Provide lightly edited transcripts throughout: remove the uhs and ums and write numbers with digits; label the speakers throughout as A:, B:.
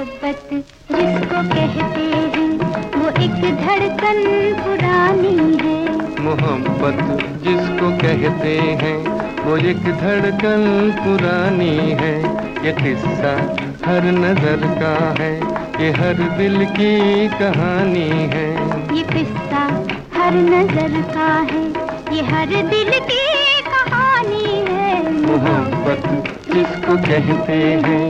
A: मोहब्बत जिसको कहते हैं वो एक धड़कन पुरानी है।
B: मोहब्बत जिसको कहते हैं वो एक धड़कन पुरानी है। ये किस्सा हर नजर का है, ये हर दिल की कहानी है।
A: ये किस्सा हर नजर का है, ये हर दिल की कहानी है।
B: मोहब्बत जिसको कहते हैं।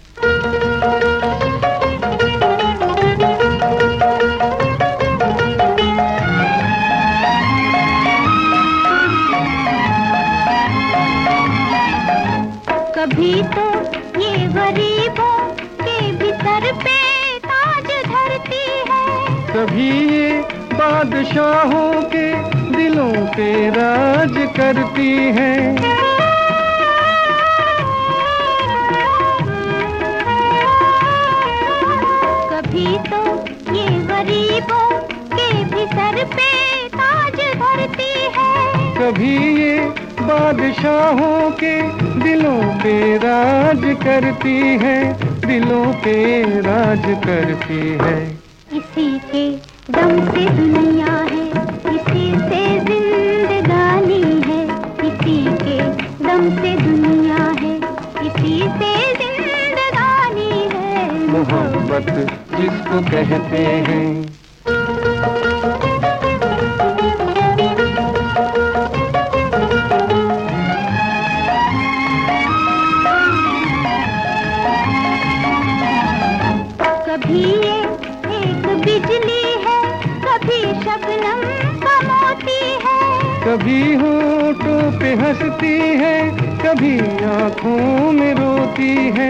A: कभी तो ये गरीबों के भी सर पे ताज धरती है,
B: कभी ये बादशाहों के दिलों पे राज करती है।
A: कभी तो ये गरीबों के भी सर पे ताज धरती है,
B: कभी ये बादशाहों के दिलों पे राज करती है, दिलों पे राज करती है।
A: इसी के दम से दुनिया है, इसी से जिंदगानी है। इसी के दम से दुनिया है, इसी से जिंदगानी है।
B: मोहब्बत जिसको कहते हैं।
A: कभी ये एक बिजली है, कभी शबनम का मोती है,
B: कभी होठों पे हंसती है, कभी आँखों में रोती है।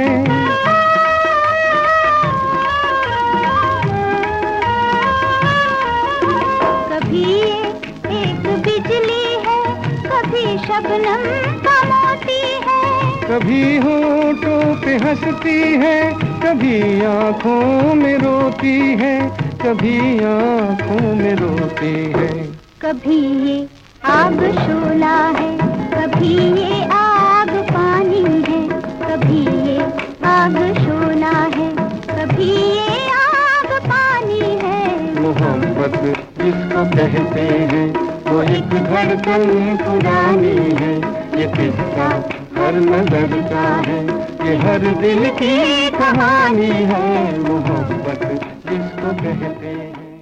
A: कभी ये एक बिजली है, कभी शबनम का मोती है,
B: कभी होठों पे हंसती है, कभी आँखों में रोती है, कभी आँखों में रोती है।
A: कभी ये आग शोला है, कभी ये आग पानी है, कभी ये आग शोला है, कभी ये आग पानी है।
B: मोहब्बत जिसको कहते हैं वो एक धड़कन पुरानी है। ये किस्सा हर नजर का है, ये हर दिल की कहानी है। मोहब्बत जिसको कहते हैं।